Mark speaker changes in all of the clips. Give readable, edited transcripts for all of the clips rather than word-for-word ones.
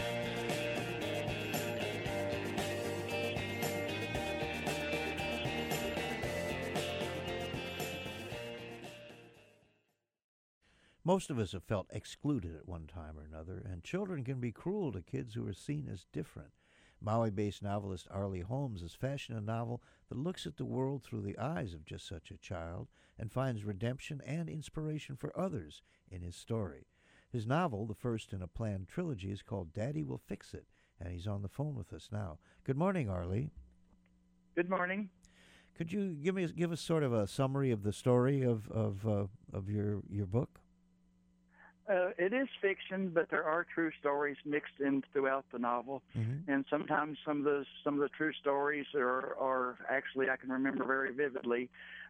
Speaker 1: Most of us have felt excluded at one time or another, and children can be cruel to kids who are seen as different. Maui-based novelist Arlie Holmes has fashioned a novel that looks at the world through the eyes of just such a child and finds redemption and inspiration for others in his story. His novel, the first in a planned trilogy, is called Daddy Will Fix It, and he's on the phone with us now. Good morning, Arlie.
Speaker 2: Good morning.
Speaker 1: Could you give us sort of a summary of the story of your book?
Speaker 2: It is fiction, but there are true stories mixed in throughout the novel, and sometimes some of the true stories are actually I can remember very vividly.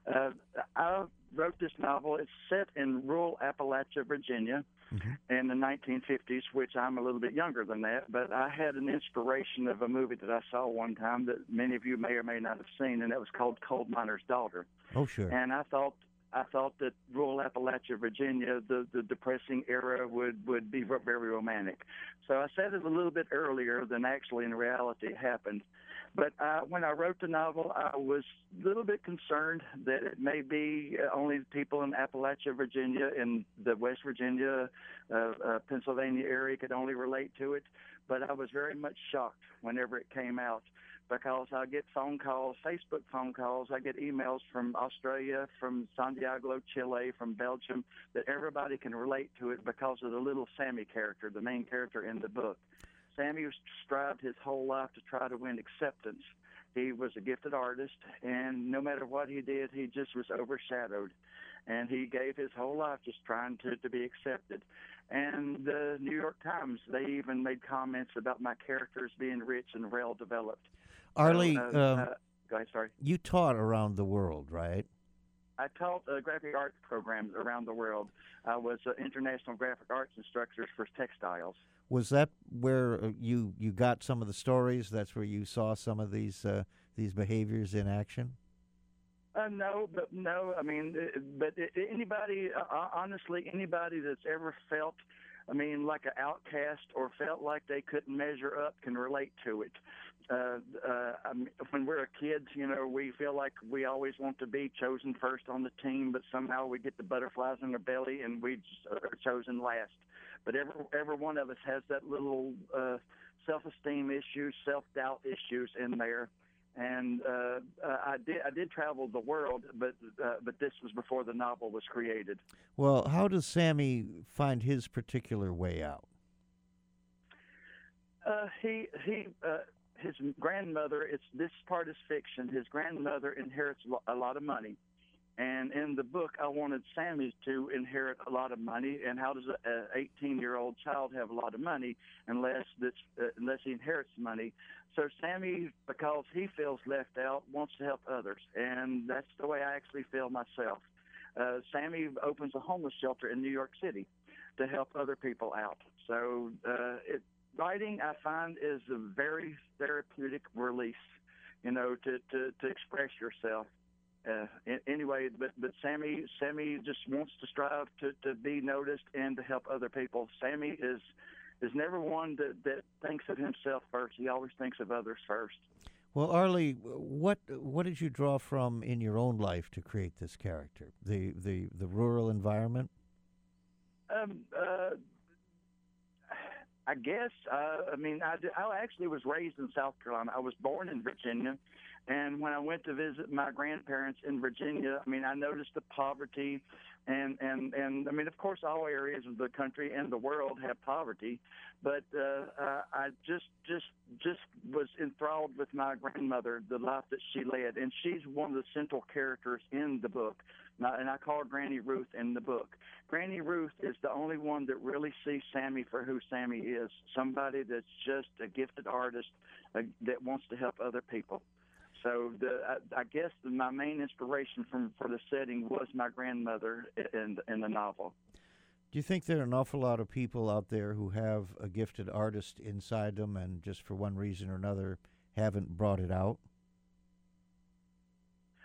Speaker 2: I wrote this novel. It's set in rural Appalachia, Virginia, in the 1950s, which I'm a little bit younger than that. But I had an inspiration of a movie that I saw one time that many of you may or may not have seen, and that was called Coal Miner's Daughter.
Speaker 1: Oh, sure.
Speaker 2: And I thought that rural Appalachia, Virginia, the depressing era would be very romantic. So I said it a little bit earlier than actually in reality happened. But when I wrote the novel, I was a little bit concerned that it may be only people in Appalachia, Virginia, and the West Virginia, Pennsylvania area could only relate to it. But I was very much shocked whenever it came out, because I get phone calls, Facebook phone calls, I get emails from Australia, from Santiago, Chile, from Belgium, that everybody can relate to it because of the little Sammy character, the main character in the book. Sammy strived his whole life to try to win acceptance. He was a gifted artist, and no matter what he did, he just was overshadowed. And he gave his whole life just trying to be accepted. And the New York Times, they even made comments about my characters being rich and well-developed.
Speaker 1: Arlie,
Speaker 2: go ahead, sorry.
Speaker 1: You taught around the world, right?
Speaker 2: I taught graphic arts programs around the world. I was an international graphic arts instructor for textiles.
Speaker 1: Was that where you got some of the stories? That's where you saw some of these behaviors in action?
Speaker 2: No. I mean, anybody, honestly, anybody that's ever felt, like an outcast or felt like they couldn't measure up can relate to it. When we're kids, we feel like we always want to be chosen first on the team, but somehow we get the butterflies in our belly and we are chosen last. But every one of us has that little self-esteem issues, self-doubt issues in there. And I did travel the world, but this was before the novel was created.
Speaker 1: Well, how does Sammy find his particular way out?
Speaker 2: His grandmother. This part is fiction. His grandmother inherits a lot of money. And in the book, I wanted Sammy to inherit a lot of money. And how does an 18-year-old child have a lot of money unless he inherits money? So Sammy, because he feels left out, wants to help others. And that's the way I actually feel myself. Sammy opens a homeless shelter in New York City to help other people out. So writing, I find, is a very therapeutic release, to express yourself. Anyway, but Sammy just wants to strive to be noticed and to help other people. Sammy is never one that thinks of himself first. He always thinks of others first.
Speaker 1: Well, Arlie, what did you draw from in your own life to create this character? The rural environment?
Speaker 2: I guess. I actually was raised in South Carolina. I was born in Virginia. And when I went to visit my grandparents in Virginia, I noticed the poverty, and of course, all areas of the country and the world have poverty, but I just was enthralled with my grandmother, the life that she led, and she's one of the central characters in the book. And I call her Granny Ruth in the book. Granny Ruth is the only one that really sees Sammy for who Sammy is, somebody that's just a gifted artist that wants to help other people. So I guess my main inspiration for the setting was my grandmother in the novel.
Speaker 1: Do you think there are an awful lot of people out there who have a gifted artist inside them and just for one reason or another haven't brought it out?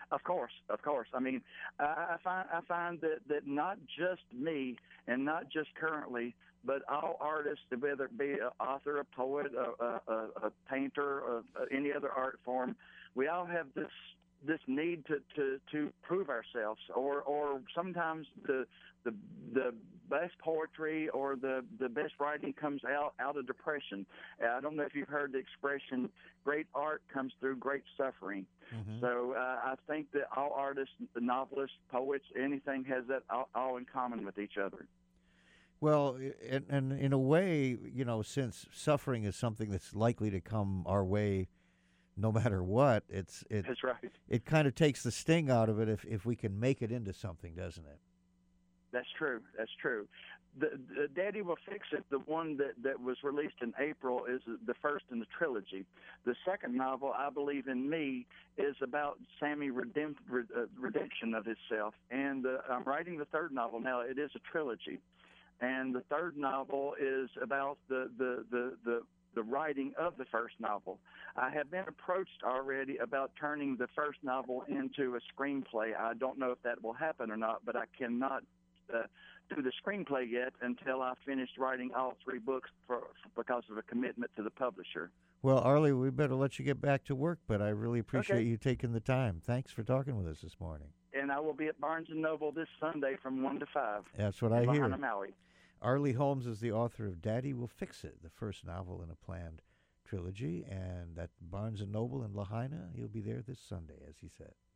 Speaker 2: Of course, of course. I mean, I find that not just me and not just currently, but all artists, whether it be an author, a poet, a painter, any other art form, we all have this need to prove ourselves, or sometimes the best poetry or the best writing comes out of depression. I don't know if you've heard the expression, great art comes through great suffering. Mm-hmm. So I think that all artists, novelists, poets, anything has that all in common with each other.
Speaker 1: Well, and in a way, since suffering is something that's likely to come our way no matter what,
Speaker 2: that's right.
Speaker 1: It kind of takes the sting out of it if we can make it into something, doesn't it?
Speaker 2: That's true. That's true. The Daddy Will Fix It, the one that was released in April, is the first in the trilogy. The second novel, I Believe in Me, is about Sammy redemption of himself. And I'm writing the third novel now. It is a trilogy. And the third novel is about the writing of the first novel. I have been approached already about turning the first novel into a screenplay. I don't know if that will happen or not, but I cannot do the screenplay yet until I finished writing all 3 books because of a commitment to the publisher.
Speaker 1: Well, Arlie, we better let you get back to work, but I really appreciate you taking the time. Thanks for talking with us this morning.
Speaker 2: And I will be at Barnes & Noble this Sunday from 1 to 5.
Speaker 1: That's what I hear.
Speaker 2: Lahaina, Maui.
Speaker 1: Arlie Holmes is the author of Daddy Will Fix It, the first novel in a planned trilogy, and at Barnes & Noble in Lahaina. He'll be there this Sunday, as he said.